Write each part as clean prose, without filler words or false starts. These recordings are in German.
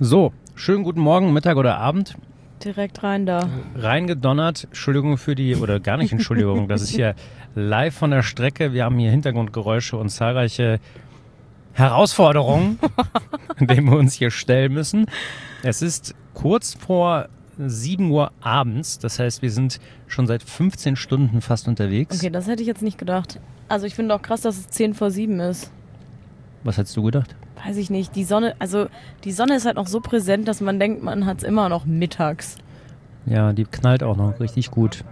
So, schönen guten Morgen, Mittag oder Abend. Direkt rein da. Reingedonnert. Entschuldigung für die, oder gar nicht Entschuldigung, das ist hier live von der Strecke. Wir haben hier Hintergrundgeräusche und zahlreiche Herausforderungen, denen wir uns hier stellen müssen. Es ist kurz vor 7 Uhr abends, das heißt, wir sind schon seit 15 Stunden fast unterwegs. Okay, das hätte ich jetzt nicht gedacht. Also ich finde auch krass, dass es 10 vor 7 ist. Was hättest du gedacht? Weiß ich nicht. Die Sonne ist halt noch so präsent, dass man denkt, man hat es immer noch mittags. Ja, die knallt auch noch richtig gut.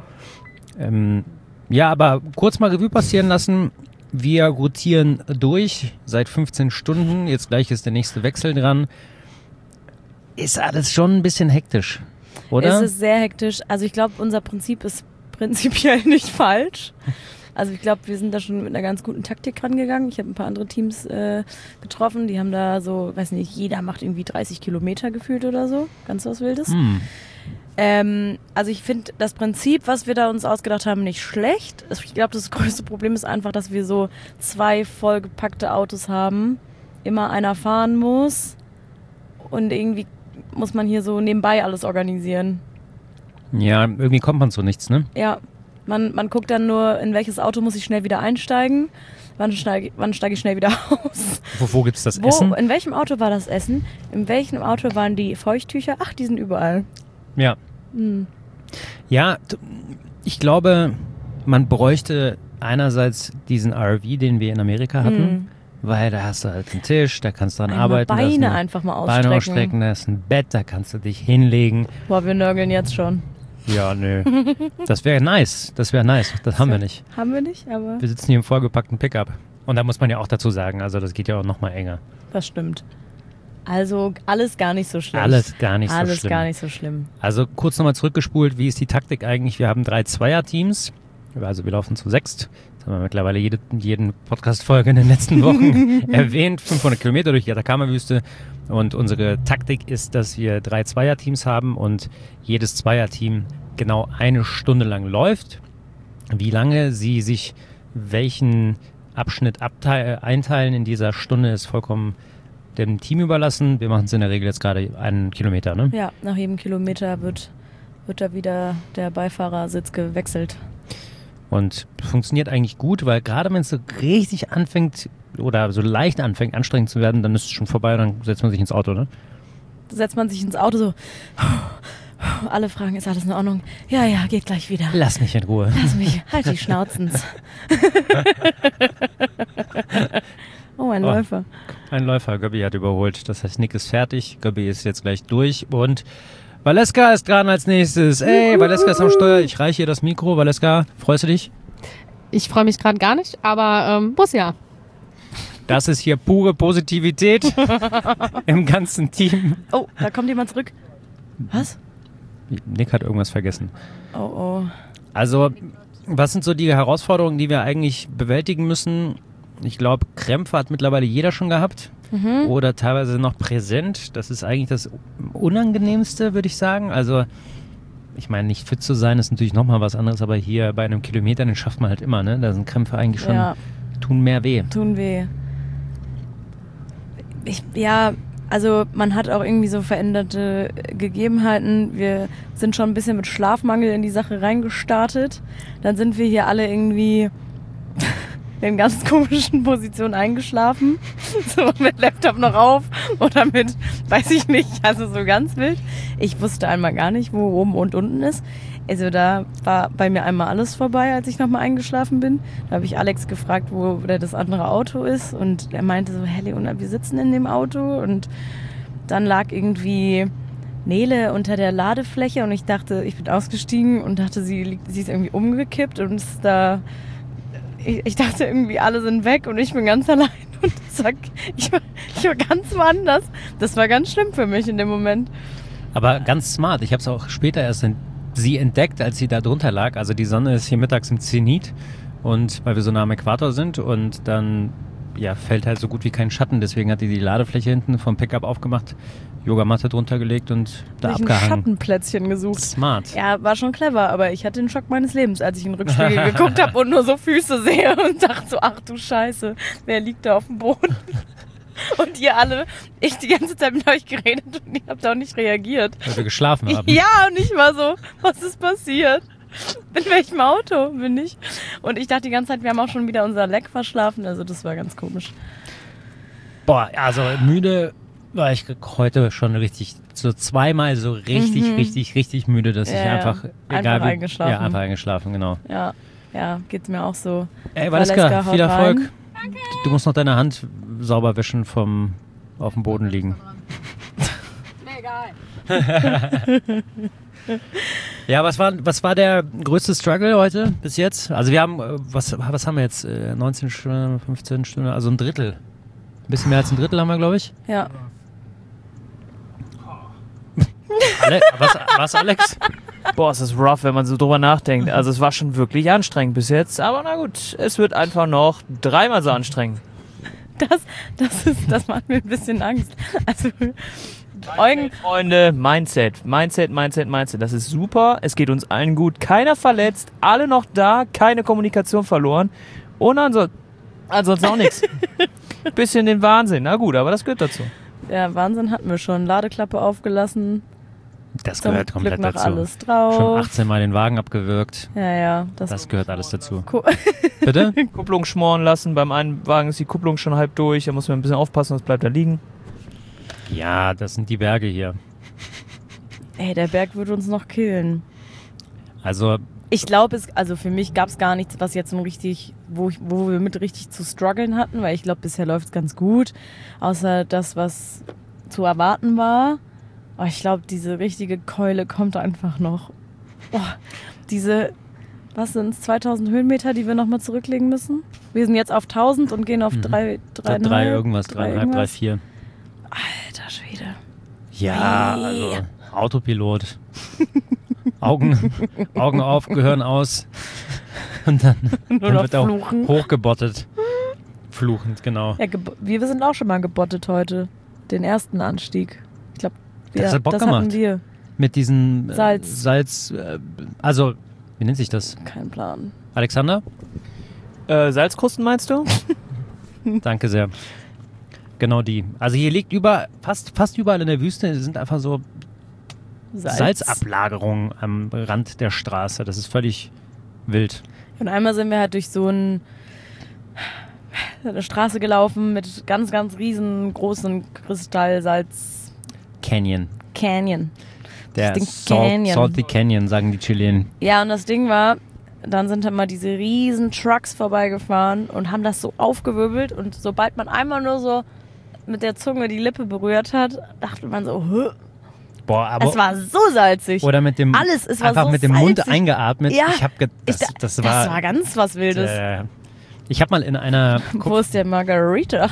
Ja, aber kurz mal Revue passieren lassen. Wir rotieren durch seit 15 Stunden. Jetzt gleich ist der nächste Wechsel dran. Ist alles schon ein bisschen hektisch, oder? Es ist sehr hektisch. Also ich glaube, unser Prinzip ist prinzipiell nicht falsch. Also ich glaube, wir sind da schon mit einer ganz guten Taktik rangegangen. Ich habe ein paar andere Teams getroffen, die haben da so, weiß nicht, jeder macht irgendwie 30 Kilometer gefühlt oder so. Ganz was Wildes. Also ich finde das Prinzip, was wir da uns ausgedacht haben, nicht schlecht. Ich glaube, das größte Problem ist einfach, dass wir so 2 vollgepackte Autos haben. Immer einer fahren muss und irgendwie muss man hier so nebenbei alles organisieren. Ja, irgendwie kommt man zu nichts, ne? Ja. Man guckt dann nur, in welches Auto muss ich schnell wieder einsteigen, wann steige ich schnell wieder aus. Wo gibt's das Essen? In welchem Auto war das Essen? In welchem Auto waren die Feuchttücher? Ach, die sind überall. Ja. Ja, ich glaube, man bräuchte einerseits diesen RV, den wir in Amerika hatten, weil da hast du halt einen Tisch, da kannst du dran arbeiten. Beine einfach mal ausstrecken. Beine ausstrecken, da ist ein Bett, da kannst du dich hinlegen. Boah, wir nörgeln jetzt schon. Ja, nö. Das wäre nice. Das haben wir nicht. Haben wir nicht, aber... Wir sitzen hier im vollgepackten Pickup. Und da muss man ja auch dazu sagen, also das geht ja auch noch mal enger. Das stimmt. Also alles gar nicht so schlimm. Alles gar nicht so schlimm. Also kurz nochmal zurückgespult, wie ist die Taktik eigentlich? Wir haben 3 Zweierteams. Also wir laufen zu 6. Das haben wir mittlerweile jeden Podcast-Folge in den letzten Wochen erwähnt. 500 Kilometer durch die Atacama-Wüste. Und unsere Taktik ist, dass wir 3 Zweierteams haben und jedes Zweierteam genau 1 Stunde lang läuft. Wie lange sie sich welchen Abschnitt einteilen in dieser Stunde, ist vollkommen dem Team überlassen. Wir machen es in der Regel jetzt gerade 1 Kilometer, ne? Ja, nach jedem Kilometer wird da wieder der Beifahrersitz gewechselt. Und funktioniert eigentlich gut, weil gerade wenn es so richtig anfängt oder so leicht anfängt, anstrengend zu werden, dann ist es schon vorbei und dann setzt man sich ins Auto, ne? Setzt man sich ins Auto so, alle fragen, ist alles in Ordnung? Ja, geht gleich wieder. Lass mich in Ruhe. Lass mich, halt die Schnauzens. Oh, ein Läufer. Ein Läufer, Göbbi hat überholt. Das heißt, Nick ist fertig, Göbbi ist jetzt gleich durch und Valeska ist dran als nächstes. Ey, Valeska ist am Steuer. Ich reiche ihr das Mikro. Valeska, freust du dich? Ich freue mich gerade gar nicht, aber muss ja. Das ist hier pure Positivität im ganzen Team. Oh, da kommt jemand zurück. Was? Nick hat irgendwas vergessen. Oh. Also, was sind so die Herausforderungen, die wir eigentlich bewältigen müssen? Ich glaube, Krämpfe hat mittlerweile jeder schon gehabt oder teilweise noch präsent. Das ist eigentlich das Unangenehmste, würde ich sagen. Also, ich meine, nicht fit zu sein ist natürlich nochmal was anderes, aber hier bei einem Kilometer, den schafft man halt immer, ne? Da sind Krämpfe eigentlich schon, tun mehr weh. Tun weh. Also man hat auch irgendwie so veränderte Gegebenheiten. Wir sind schon ein bisschen mit Schlafmangel in die Sache reingestartet. Dann sind wir hier alle irgendwie in ganz komischen Positionen eingeschlafen. So mit Laptop noch auf oder mit, weiß ich nicht, also so ganz wild. Ich wusste einmal gar nicht, wo oben und unten ist. Also da war bei mir einmal alles vorbei, als ich nochmal eingeschlafen bin. Da habe ich Alex gefragt, wo das andere Auto ist. Und er meinte so, hey Leona, wir sitzen in dem Auto. Und dann lag irgendwie Nele unter der Ladefläche. Und ich bin ausgestiegen und dachte, sie ist irgendwie umgekippt. Und ist da, ich dachte irgendwie, alle sind weg und ich bin ganz allein. Und ich war ganz woanders. Das war ganz schlimm für mich in dem Moment. Aber ganz smart. Ich habe es auch später erst sie entdeckt, als sie da drunter lag. Also die Sonne ist hier mittags im Zenit und weil wir so nah am Äquator sind und dann fällt halt so gut wie kein Schatten. Deswegen hat die Ladefläche hinten vom Pickup aufgemacht, Yogamatte drunter gelegt und da abgehangen. Ein Schattenplätzchen gesucht. Smart. Ja, war schon clever, aber ich hatte den Schock meines Lebens, als ich in den Rückspiegel geguckt habe und nur so Füße sehe und dachte so, ach du Scheiße, wer liegt da auf dem Boden? Und ihr alle, ich die ganze Zeit mit euch geredet und ihr habt auch nicht reagiert. Weil wir geschlafen haben. Ja, und ich war so, was ist passiert? In welchem Auto bin ich? Und ich dachte die ganze Zeit, wir haben auch schon wieder unser Leck verschlafen. Also das war ganz komisch. Boah, also müde war ich wie schon richtig, so zweimal so richtig müde, dass ich einfach, egal wie, eingeschlafen. Ja, einfach eingeschlafen, genau. Ja, geht's mir auch so. Ey, Valeska, viel Erfolg. Danke. Du musst noch deine Hand sauber wischen auf dem Boden liegen. Mir egal. Ja, was war der größte Struggle heute bis jetzt? Also wir haben, was haben wir jetzt? 19 Stunden, 15 Stunden, also ein Drittel. Ein bisschen mehr als ein Drittel haben wir, glaube ich. Ja. Was, Alex? Boah, es ist rough, wenn man so drüber nachdenkt. Also es war schon wirklich anstrengend bis jetzt. Aber na gut, es wird einfach noch 3-mal so anstrengend. Das macht mir ein bisschen Angst. Also Eugen, Freunde, Mindset. Das ist super. Es geht uns allen gut. Keiner verletzt. Alle noch da. Keine Kommunikation verloren. Und ansonsten auch nichts. Bisschen den Wahnsinn. Na gut, aber das gehört dazu. Ja, Wahnsinn hatten wir schon. Ladeklappe aufgelassen. Das gehört komplett Glück noch dazu. Alles drauf. Schon 18 Mal den Wagen abgewürgt. Ja. Das gehört alles dazu. Bitte? Kupplung schmoren lassen. Beim einen Wagen ist die Kupplung schon halb durch. Da muss man ein bisschen aufpassen, sonst bleibt da liegen. Ja, das sind die Berge hier. Ey, der Berg würde uns noch killen. Also ich glaube, für mich gab es gar nichts, was jetzt so richtig, wo wir mit richtig zu strugglen hatten, weil ich glaube, bisher läuft es ganz gut. Außer das, was zu erwarten war. Aber ich glaube, diese richtige Keule kommt einfach noch. Boah, was sind es, 2000 Höhenmeter, die wir nochmal zurücklegen müssen? Wir sind jetzt auf 1000 und gehen auf 3 irgendwas, 3,5, 4. Alter Schwede. Ja, also Autopilot. Augen auf, Gehirn aus. Und dann wird auch hochgebottet. Fluchend, genau. Ja, wir sind auch schon mal gebottet heute. Den ersten Anstieg. Ich glaube, das hat Bock gemacht. Hatten wir. Mit diesem Salz. Also, wie nennt sich das? Kein Plan. Alexander? Salzkrusten meinst du? Danke sehr. Genau die. Also hier liegt fast überall in der Wüste sind einfach so Salzablagerungen am Rand der Straße. Das ist völlig wild. Und einmal sind wir halt durch so eine Straße gelaufen mit ganz, ganz riesengroßen Kristallsalz. Canyon. Der Canyon. Salty Canyon, sagen die Chilenen. Ja, und das Ding war, dann sind halt mal diese riesen Trucks vorbeigefahren und haben das so aufgewirbelt und sobald man einmal nur so mit der Zunge die Lippe berührt hat, dachte man so, Hö. Boah, aber es war so salzig. Oder mit dem es war einfach so mit dem salzig. Mund eingeatmet. Ja, das war ganz was Wildes. Ich habe mal in einer Wo ist der Margarita?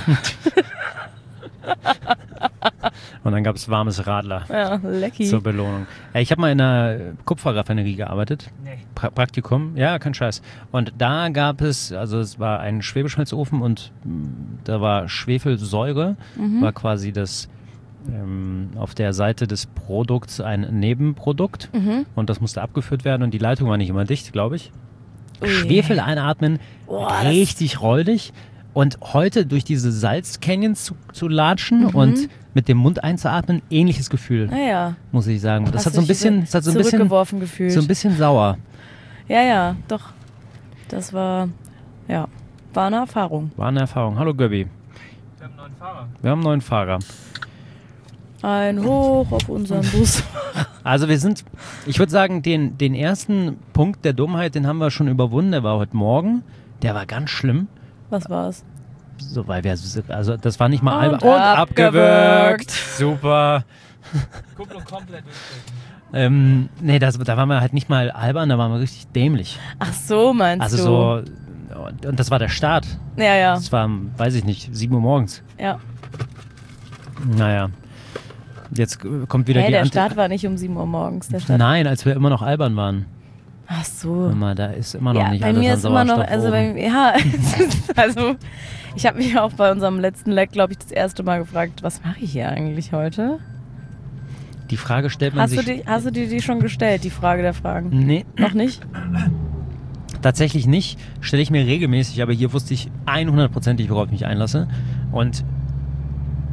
Und dann gab es warmes Radler. Ja, lecky. Zur Belohnung. Ich habe mal in einer Kupferraffinerie gearbeitet. Nee. Praktikum. Ja, kein Scheiß. Und da gab es war ein Schwebeschmelzofen und da war Schwefelsäure, war quasi das auf der Seite des Produkts ein Nebenprodukt und das musste abgeführt werden und die Leitung war nicht immer dicht, glaube ich. Ui. Schwefel einatmen, richtig räudig. Und heute durch diese Salzcanyons zu latschen und mit dem Mund einzuatmen, ähnliches Gefühl, muss ich sagen. Das hat so ein bisschen, gefühlt. So ein bisschen sauer. Ja, doch. Das war eine Erfahrung. Hallo Göbi. Wir haben einen neuen Fahrer. Ein Hoch auf unseren Bus. Also ich würde sagen, den ersten Punkt der Dummheit, den haben wir schon überwunden. Der war heute Morgen. Der war ganz schlimm. Was war's? So, weil das war nicht mal albern. Und abgewürgt. Super. Kupplung komplett durchgezogen. Nee, da waren wir halt nicht mal albern, da waren wir richtig dämlich. Ach so, meinst du? Also und das war der Start. Ja. Das war, weiß ich nicht, 7 Uhr morgens. Ja. Naja. Jetzt kommt wieder die der Start war nicht um 7 Uhr morgens. Der Start. Nein, als wir immer noch albern waren. Ach so. Da ist immer noch nicht bei alles mir an ist immer noch, Sauerstoff also ich habe mich auch bei unserem letzten Leck, glaube ich, das erste Mal gefragt, was mache ich hier eigentlich heute? Die Frage stellt man sich... Hast du dir die schon gestellt, die Frage der Fragen? Nee. Noch nicht? Tatsächlich nicht. Stelle ich mir regelmäßig, aber hier wusste ich 100%, worauf ich mich einlasse. Und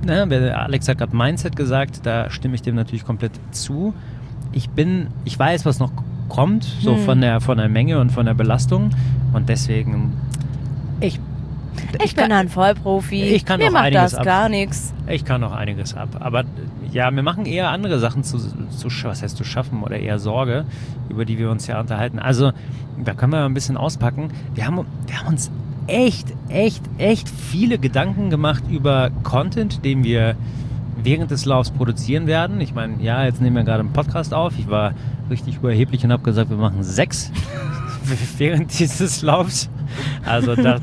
Alex hat gerade Mindset gesagt, da stimme ich dem natürlich komplett zu. Ich weiß, was noch kommt, so von der Menge und von der Belastung und deswegen ich bin ein Vollprofi. Ich kann mir noch macht einiges das ab. gar nichts. Ich kann noch einiges ab. Aber ja, wir machen eher andere Sachen was heißt zu schaffen oder eher Sorge, über die wir uns ja unterhalten. Also, da können wir mal ein bisschen auspacken. Wir haben uns echt viele Gedanken gemacht über Content, den wir während des Laufs produzieren werden. Ich meine, ja, jetzt nehmen wir gerade einen Podcast auf. Ich war richtig überheblich und habe gesagt, wir machen 6 während dieses Laufs. Also da...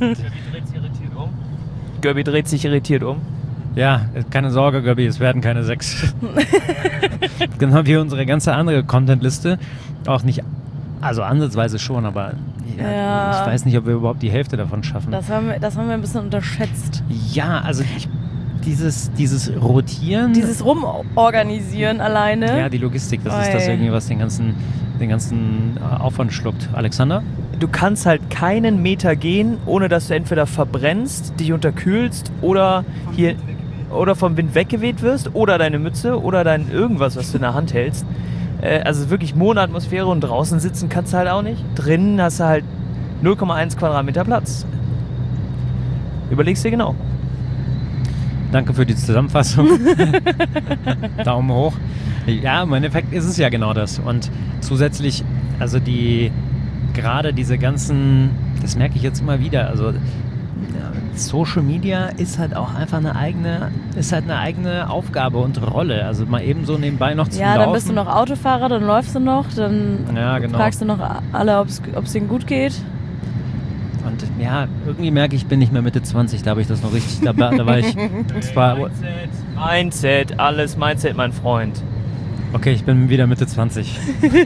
Göbi dreht sich irritiert um. Ja, keine Sorge, Göbi, es werden keine 6. Genau wie unsere ganze andere Content-Liste. Auch nicht, also ansatzweise schon, aber ja. Ich weiß nicht, ob wir überhaupt die Hälfte davon schaffen. Das haben wir ein bisschen unterschätzt. Ja, also dieses Rotieren. Dieses Rumorganisieren alleine. Ja, die Logistik, das ist das irgendwie, was den ganzen Aufwand schluckt. Alexander? Du kannst halt keinen Meter gehen, ohne dass du entweder verbrennst, dich unterkühlst oder vom Wind weggeweht wirst oder deine Mütze oder dein irgendwas, was du in der Hand hältst. Also wirklich Monatmosphäre und draußen sitzen kannst du halt auch nicht. Drinnen hast du halt 0,1 Quadratmeter Platz. Überlegst dir genau. Danke für die Zusammenfassung. Daumen hoch. Ja, im Endeffekt ist es ja genau das. Und zusätzlich, also gerade diese ganzen, das merke ich jetzt immer wieder, also Social Media ist halt auch einfach eine eigene Aufgabe und Rolle. Also mal eben so nebenbei noch zu laufen. Ja, dann bist du noch Autofahrer, dann läufst du noch, dann fragst du noch alle, ob es ihnen gut geht. Und ja, irgendwie merke ich bin nicht mehr Mitte 20, da habe ich das noch richtig, da war ich... Mindset, alles Mindset, mein Freund. Okay, ich bin wieder Mitte 20.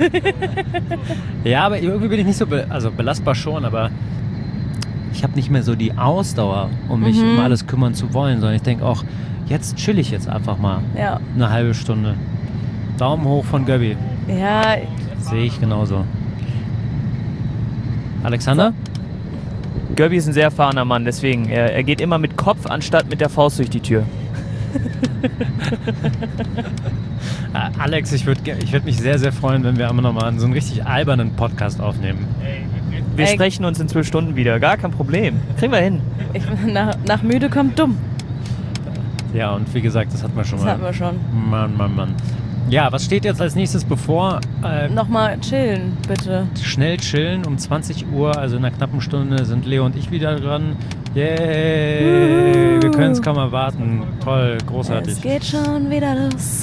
Ja, aber irgendwie bin ich nicht so, belastbar schon, aber ich habe nicht mehr so die Ausdauer, um mich um alles kümmern zu wollen, sondern ich denke auch, jetzt chill ich jetzt einfach mal eine halbe Stunde. Daumen hoch von Göbi. Ja. Sehe ich genauso. Alexander? Göbi ist ein sehr erfahrener Mann, deswegen, er geht immer mit Kopf anstatt mit der Faust durch die Tür. Alex, ich würd mich sehr, sehr freuen, wenn wir einmal nochmal so einen richtig albernen Podcast aufnehmen. Wir sprechen uns in 12 Stunden wieder, gar kein Problem. Kriegen wir hin. Nach müde kommt dumm. Ja, und wie gesagt, das hatten wir schon mal. Das hatten wir schon. Mann. Ja, was steht jetzt als nächstes bevor? Nochmal chillen, bitte. Schnell chillen. Um 20 Uhr, also in einer knappen Stunde, sind Leo und ich wieder dran. Yay! Wir können es kaum erwarten. Toll, großartig. Es geht schon wieder los.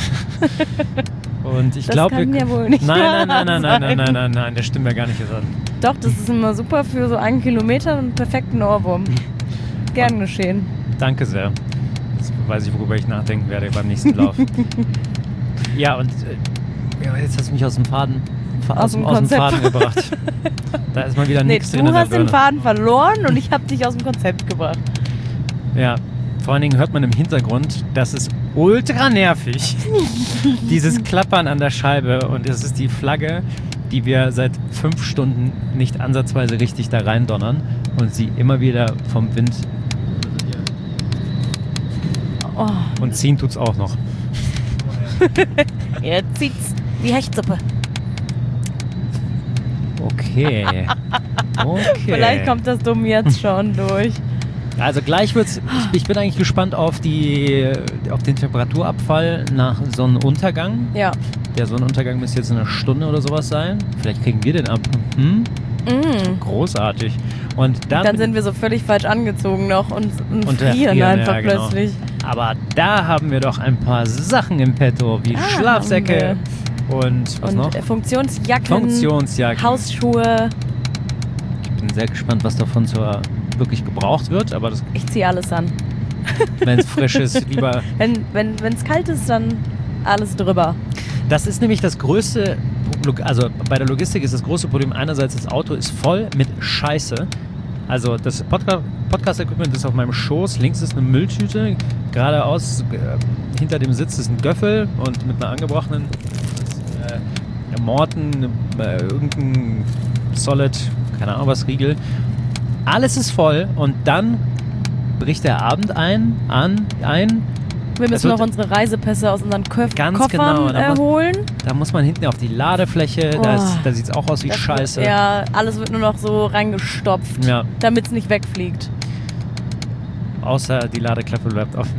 Und ich glaube, das kann ja wohl nicht Nein, das stimmt ja gar nicht gesagt. Doch, das ist immer super für so 1 Kilometer und einen perfekten Ohrwurm. Gern geschehen. Danke sehr. Jetzt weiß ich, worüber ich nachdenken werde beim nächsten Lauf. Ja, und jetzt hast du mich aus dem Faden gebracht. Da ist mal wieder nichts drin. Du hast den Faden verloren und ich habe dich aus dem Konzept gebracht. Ja, vor allen Dingen hört man im Hintergrund, das ist ultra nervig. Dieses Klappern an der Scheibe und es ist die Flagge, die wir seit 5 Stunden nicht ansatzweise richtig da rein donnern und sie immer wieder vom Wind und ziehen tut's auch noch. Jetzt zieht's wie Hechtsuppe. Okay. Vielleicht kommt das Dumm jetzt schon durch. Also gleich wird's. Ich bin eigentlich gespannt auf den Temperaturabfall nach Sonnenuntergang. Ja. Der Sonnenuntergang müsste jetzt in einer Stunde oder sowas sein. Vielleicht kriegen wir den ab. Großartig. Und dann sind wir so völlig falsch angezogen noch und frieren einfach plötzlich. Aber da haben wir doch ein paar Sachen im Petto, wie Schlafsäcke und was noch? Funktionsjacken, Hausschuhe. Ich bin sehr gespannt, was davon wirklich gebraucht wird. Aber ich ziehe alles an. Wenn es frisch ist, lieber... Wenn es kalt ist, dann alles drüber. Das ist nämlich das größte... Also bei der Logistik ist das große Problem einerseits, das Auto ist voll mit Scheiße. Also das Podcast-Equipment ist auf meinem Schoß, links ist eine Mülltüte, geradeaus hinter dem Sitz ist ein Göffel und mit einer angebrochenen Morten, irgendein Solid, keine Ahnung was, Riegel. Alles ist voll und dann bricht der Abend ein Wir müssen noch unsere Reisepässe aus unseren Koffern genau, holen. Da muss man hinten auf die Ladefläche, da sieht es auch aus wie Scheiße. Ja, alles wird nur noch so reingestopft, damit es nicht wegfliegt. Außer die Ladeklappe bleibt offen.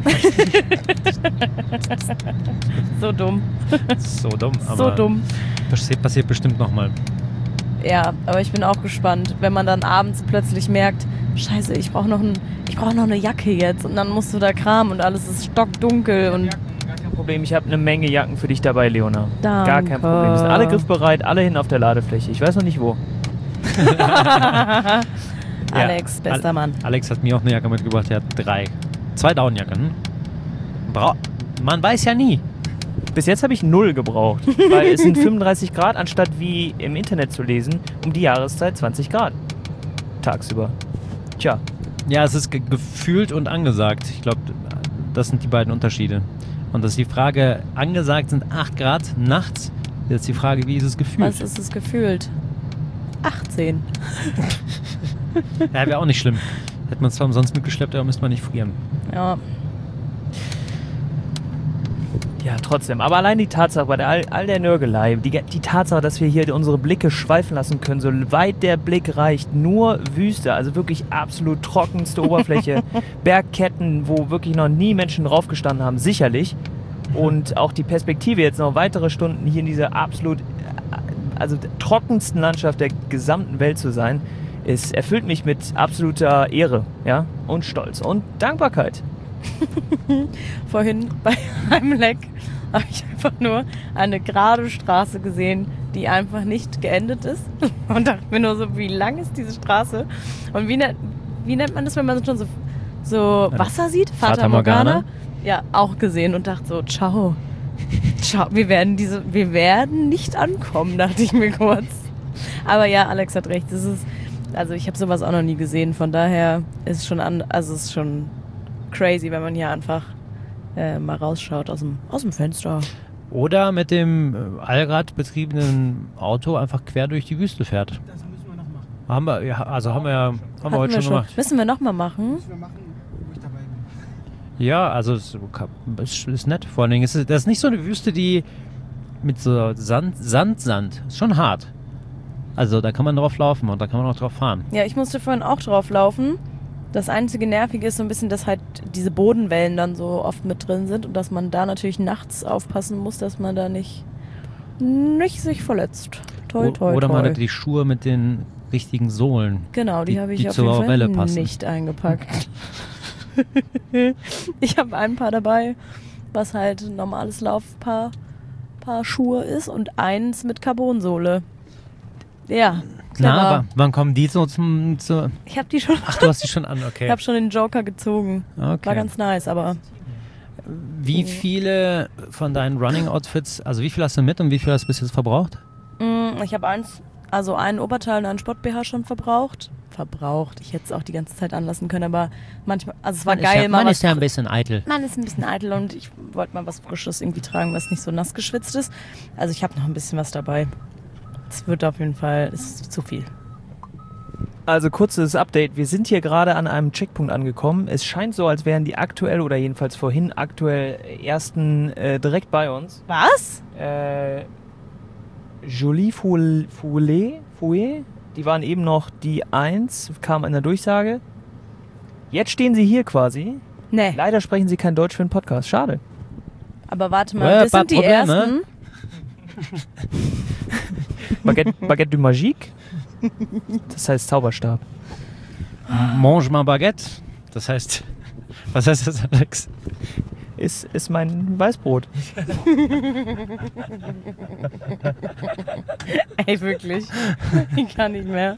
So dumm. So dumm, aber so dumm. Passiert bestimmt nochmal. Ja, aber ich bin auch gespannt, wenn man dann abends plötzlich merkt, Scheiße, ich brauche noch eine Jacke jetzt und dann musst du da kramen und alles ist stockdunkel und Gar kein Problem, ich habe eine Menge Jacken für dich dabei, Leona. Danke. Gar kein Problem. Wir sind alle griffbereit, alle hin auf der Ladefläche. Ich weiß noch nicht wo. Alex, bester Mann. Alex hat mir auch eine Jacke mitgebracht, er hat 2 Downjacken. Man weiß ja nie. Bis jetzt habe ich 0 gebraucht, weil es sind 35 Grad, anstatt wie im Internet zu lesen, um die Jahreszeit 20 Grad. Tagsüber. Tja. Ja, es ist gefühlt und angesagt. Ich glaube, das sind die beiden Unterschiede. Und das ist die Frage, angesagt sind 8 Grad nachts. Jetzt die Frage, wie ist es gefühlt? Was ist es gefühlt? 18. Ja, wäre auch nicht schlimm. Hätte man es zwar umsonst mitgeschleppt, aber müsste man nicht frieren. Ja. Ja, trotzdem. Aber allein die Tatsache, bei all der Nörgelei, die Tatsache, dass wir hier unsere Blicke schweifen lassen können, so weit der Blick reicht, nur Wüste, also wirklich absolut trockenste Oberfläche, Bergketten, wo wirklich noch nie Menschen draufgestanden haben, sicherlich. Und auch die Perspektive, jetzt noch weitere Stunden hier in dieser absolut, also trockensten Landschaft der gesamten Welt zu sein, erfüllt mich mit absoluter Ehre, ja, und Stolz und Dankbarkeit. Vorhin bei einem Leck habe ich einfach nur eine gerade Straße gesehen, die einfach nicht geendet ist. Und dachte mir nur so, wie lang ist diese Straße? Und wie nennt man das, wenn man schon so Wasser sieht? Fata Morgana? Ja, auch gesehen und dachte so, ciao. Wir werden nicht ankommen, dachte ich mir kurz. Aber ja, Alex hat recht. Also ich habe sowas auch noch nie gesehen. Von daher ist es schon crazy, wenn man hier einfach mal rausschaut aus dem Fenster. Oder mit dem Allrad betriebenen Auto einfach quer durch die Wüste fährt. Das müssen wir noch machen. Haben wir heute schon gemacht. Müssen wir nochmal machen? Müssen wir machen, wo ich dabei bin. Ja, also es ist nett. Vor allen Dingen das ist nicht so eine Wüste, die mit so Sand. Ist schon hart. Also da kann man drauf laufen und da kann man auch drauf fahren. Ja, ich musste vorhin auch drauf laufen. Das einzige Nervige ist so ein bisschen, dass halt diese Bodenwellen dann so oft mit drin sind und dass man da natürlich nachts aufpassen muss, dass man da nicht sich verletzt. Toi, toi, Oder toi. man hat die Schuhe mit den richtigen Sohlen. Genau, die habe ich auf zur jeden Welle Fall passen. nicht eingepackt. Ich habe ein Paar dabei, was halt ein normales Laufpaar Schuhe ist und eins mit Carbonsohle. Ja, clever. Na, aber wann kommen die so Ich habe die schon. Ach, du hast die schon an, okay. Ich habe schon den Joker gezogen. Okay. War ganz nice, aber Wie viele von deinen Running-Outfits, also wie viel hast du mit und wie viel hast du bis jetzt verbraucht? ich habe einen Oberteil und einen Sport-BH schon verbraucht. Ich hätte es auch die ganze Zeit anlassen können, aber manchmal, also es war geil. Man ist ja ein bisschen eitel. Man ist ein bisschen eitel und ich wollte mal was Frisches irgendwie tragen, was nicht so nass geschwitzt ist. Also ich habe noch ein bisschen was dabei. Es wird auf jeden Fall, es ist zu viel. Also kurzes Update. Wir sind hier gerade an einem Checkpunkt angekommen. Es scheint so, als wären die aktuell oder jedenfalls vorhin aktuell ersten direkt bei uns. Was? Jolie Fouet, die waren eben noch die 1, kam in der Durchsage. Jetzt stehen sie hier quasi. Nee. Leider sprechen sie kein Deutsch für den Podcast. Schade. Aber warte mal, das sind die ersten. Baguette du Magique. Das heißt Zauberstab. Mange ma Baguette. Das heißt, was heißt das, Alex? Ist mein Weißbrot. Ey, wirklich. Ich kann nicht mehr.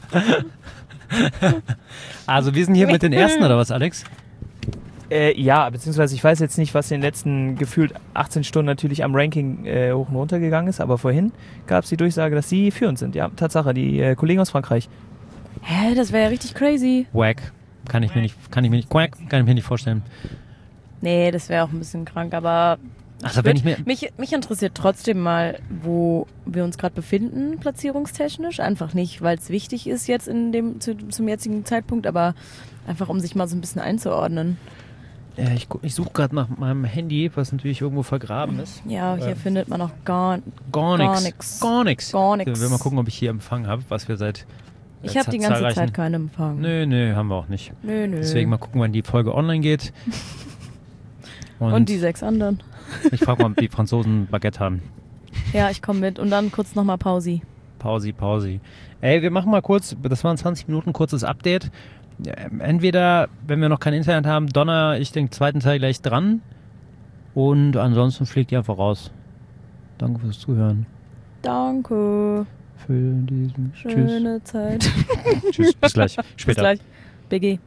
Also wir sind hier mit den ersten, oder was, Alex? Ja, beziehungsweise ich weiß jetzt nicht, was in den letzten gefühlt 18 Stunden natürlich am Ranking hoch und runter gegangen ist, aber vorhin gab es die Durchsage, dass sie führend sind. Ja, Tatsache, die Kollegen aus Frankreich. Hä, das wäre ja richtig crazy. Wack. Kann ich mir nicht vorstellen. Nee, das wäre auch ein bisschen krank, aber also mich interessiert trotzdem mal, wo wir uns gerade befinden, platzierungstechnisch. Einfach nicht, weil es wichtig ist jetzt zum jetzigen Zeitpunkt, aber einfach um sich mal so ein bisschen einzuordnen. Ja, ich suche gerade nach meinem Handy, was natürlich irgendwo vergraben ist. Ja, hier findet man auch gar nichts. Gar nichts. Ich will mal gucken, ob ich hier Empfang habe, was wir seit Ich habe die ganze Zeit keinen Empfang. Nö, haben wir auch nicht. Nö. Deswegen mal gucken, wann die Folge online geht. Und die 6 anderen. Ich frage mal, ob die Franzosen Baguette haben. Ja, ich komme mit. Und dann kurz nochmal Pausi. Pausi. Ey, wir machen mal kurz, das waren 20 Minuten, kurzes Update. Entweder, wenn wir noch kein Internet haben, donner ich den zweiten Teil gleich dran. Und ansonsten fliegt ihr einfach raus. Danke fürs Zuhören. Danke. Für diesen Schöne Zeit. Tschüss, bis gleich. Später. Bis gleich. BG.